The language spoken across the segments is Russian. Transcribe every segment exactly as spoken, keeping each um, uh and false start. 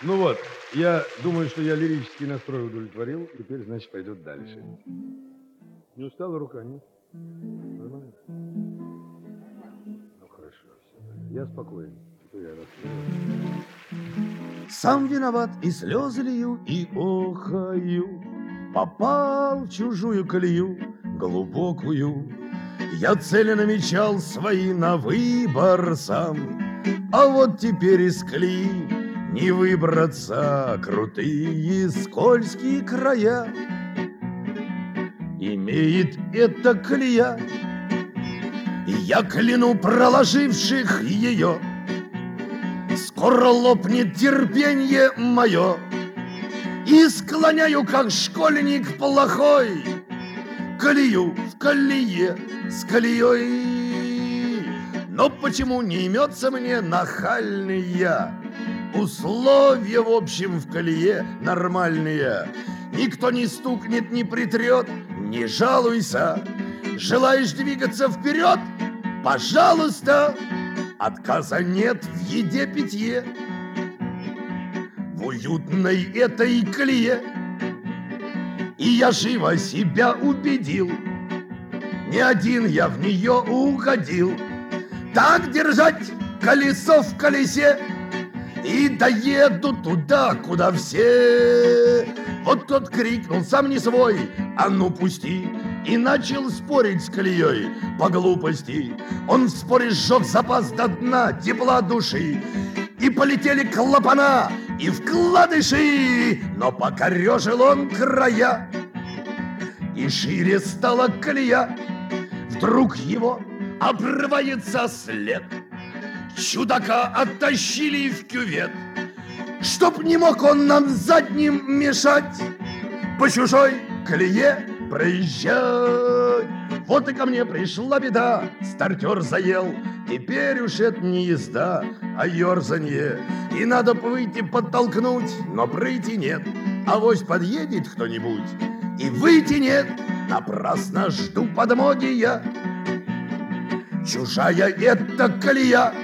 Ну вот, я думаю, что я лирический настрой удовлетворил. Теперь, значит, пойдет дальше. Не устала рука, нет? Нормально? Ну, хорошо. Все. Я спокоен. Теперь я расстроен. Сам виноват, и слезы лью, и охаю. Попал в чужую колею глубокую. Я цели намечал свои на выбор сам, а вот теперь из колеи не выбраться. Крутые скользкие края имеет эта колея, и я кляну проложивших ее. Скоро лопнет терпенье мое, и склоняю, как школьник плохой, колею в колее с колеей. Но почему не имется мне нахальный я? Условия, в общем, в колее нормальные. Никто не стукнет, не притрет, не жалуйся. Желаешь двигаться вперед? Пожалуйста. Отказа нет в еде-питье, в уютной этой колее. И я живо себя убедил, не один я в нее угодил. Так держать колесо в колесе, и доеду туда, куда все. Вот тот крикнул, сам не свой, а ну пусти. И начал спорить с колеей по глупости. Он в споре сжег запас до дна тепла души. И полетели клапана и вкладыши. Но покорежил он края, и шире стала колея. Вдруг его обрывается след. Чудака оттащили в кювет, чтоб не мог он нам задним мешать по чужой колее проезжать. Вот и ко мне пришла беда, стартер заел. Теперь уж это не езда, а ерзанье. И надо выйти подтолкнуть, но прыти нет. Авось подъедет кто-нибудь, и выйти нет. Напрасно жду подмоги я. Чужая эта колея,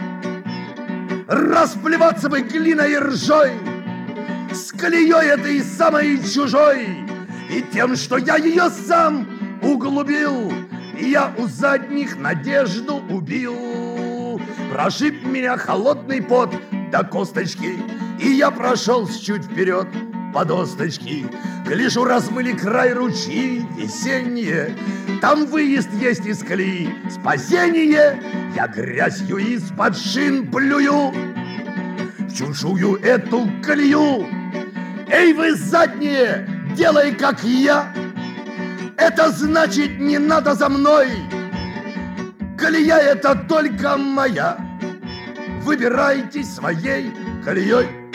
расплеваться бы глиной и ржой с колеей этой самой чужой. И тем, что я ее сам углубил, я у задних надежду убил. Прошиб меня холодный пот до косточки, и я прошел чуть вперед по досточке. Гляжу, размыли край ручьи весенние, там выезд есть из колеи, спасение. Я грязью из-под шин плюю в чужую эту колею. Эй, вы задние, делай, как я. Это значит, не надо за мной. Колея это только моя. Выбирайте своей колеей.